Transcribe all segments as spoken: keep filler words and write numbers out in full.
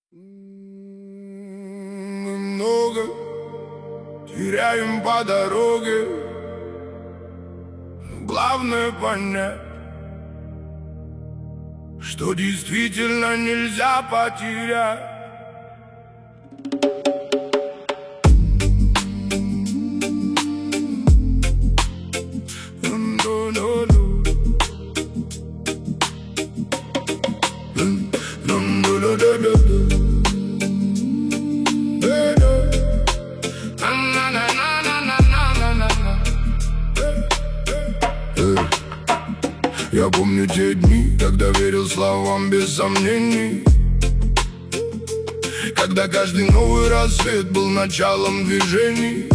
Мы много теряем по дороге, но главное понять, что действительно нельзя потерять. Я помню те дни, когда верил словам без сомнений, когда каждый новый рассвет был началом движений.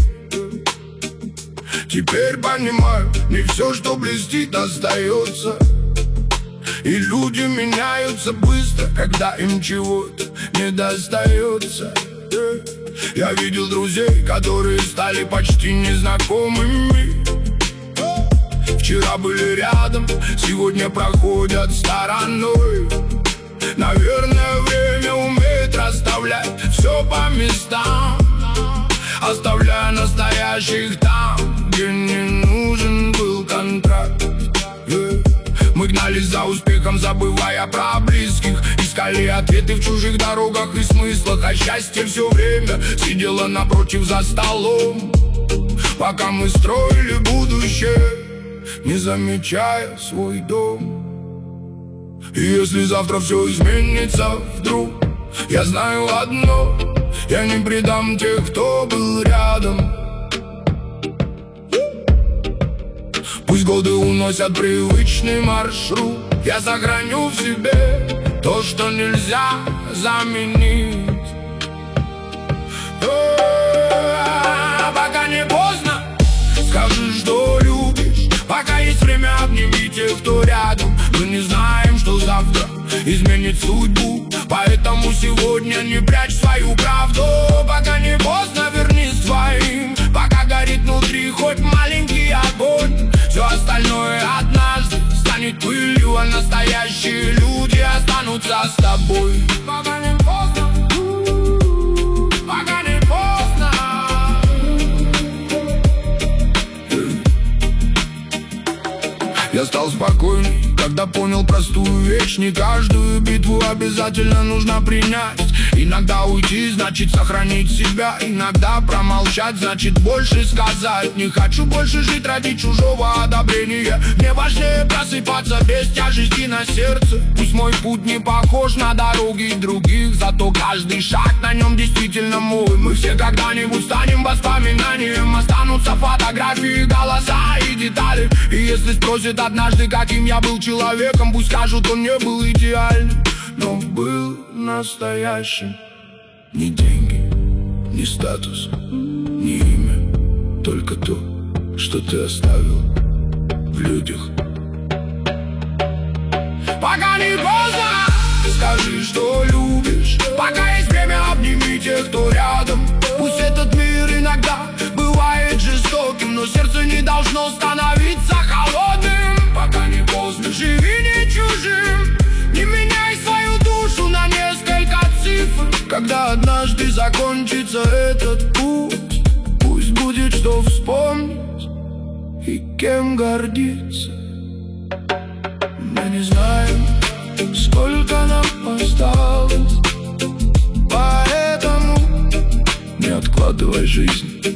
Теперь понимаю, не все, что блестит, остается, и люди меняются быстро, когда им чего-то не достается. Я видел друзей, которые стали почти незнакомыми. Вчера были рядом, сегодня проходят стороной. Наверное, время умеет расставлять все по местам, оставляя настоящих там, где не нужен был контракт. Мы гнались за успехом, забывая про близких, искали ответы в чужих дорогах и смыслах, а счастье все время сидело напротив за столом, пока мы строили будущее, не замечая свой дом. И если завтра все изменится вдруг, я знаю одно: я не предам тех, кто был рядом. Пусть годы уносят привычный маршрут, я сохраню в себе то, что нельзя заменить. Пока не поздно, скажи, что любишь. Пока есть время, обними тех, кто рядом. Мы не знаем, что завтра изменит судьбу, поэтому сегодня не прячь свою правду. Пока не поздно, вернись своим. Пока горит внутри хоть маленький огонь, все остальное однажды станет пылью, а настоящие люди останутся с тобой. Пока не поздно, пока не поздно. Я стал спокойней, когда понял простую вещь: не каждую битву обязательно нужно принять. Иногда уйти значит сохранить себя, иногда промолчать значит больше сказать. Не хочу больше жить ради чужого одобрения, мне важнее просыпаться без тяжести на сердце. Пусть мой путь не похож на дороги других, зато каждый шаг на нем действительно мой. Мы все когда-нибудь станем воспоминанием, останутся фотографии, голоса и детали. И если спросят однажды, каким я был человеком, пусть скажут, он не был идеальным, но был настоящим. Ни деньги, ни статус, ни имя, только то, что ты оставил в людях. Пока не поздно, скажи, что любишь. Пока есть время, обними тех, кто рядом. Пусть этот мир иногда бывает жестоким, но сердце не должно становиться холодным. Пока не поздно, живи не чужим, не меняй свою душу на несколько цифр. Когда однажды закончится этот путь, пусть будет что вспомнить и кем гордиться. Мы не знаем, сколько нам осталось, поэтому не откладывай жизнь